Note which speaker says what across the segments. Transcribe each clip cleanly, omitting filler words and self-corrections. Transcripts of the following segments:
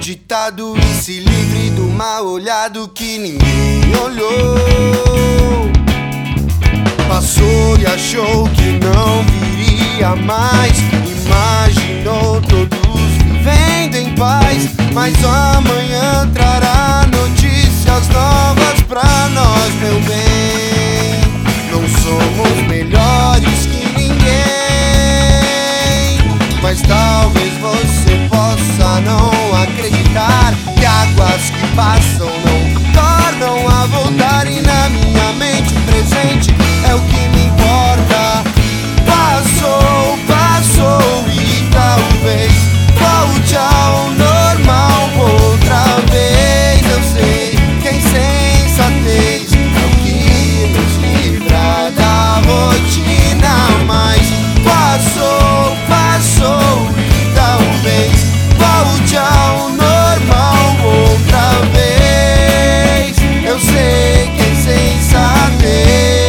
Speaker 1: ditado e se livre do mal olhado que ninguém olhou. Passou e achou que não viria mais. Imaginou todos vivendo em paz, mas amanhã trará notícias novas pra nós, meu bem. Não somos melhores que ninguém, mas talvez você possa não acreditar que águas que passam não tornam a voltar. E na minha mente o presente é o que me importa. Passou, passou e talvez volte ao normal outra vez. Eu sei que a insensatez é o que nos livra da rotina, mas passou, passou e talvez volte ao normal outra vez. Eu sei que a insensatez.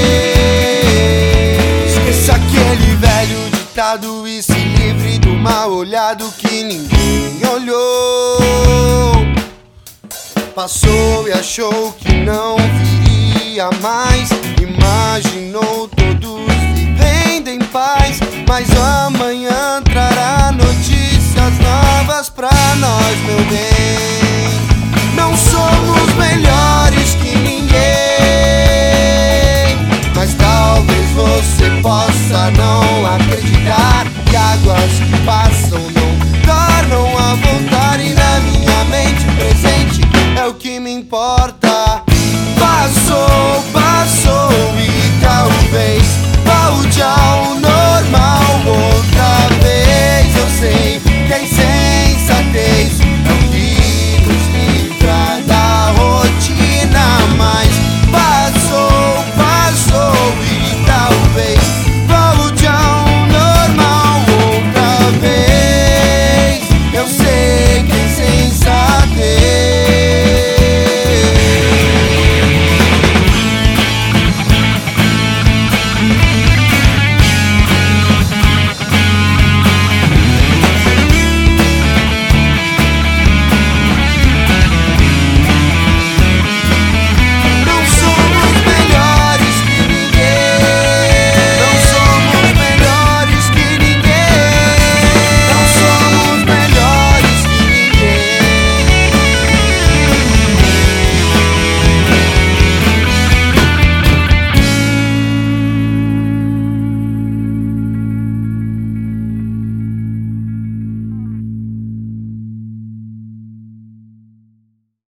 Speaker 1: Esqueça aquele velho ditado e se livre do mal olhado que ninguém olhou. Passou e achou que não viria mais. Imaginou todos vivendo em paz, mas amanhã trará notícias novas pra nós, meu bem.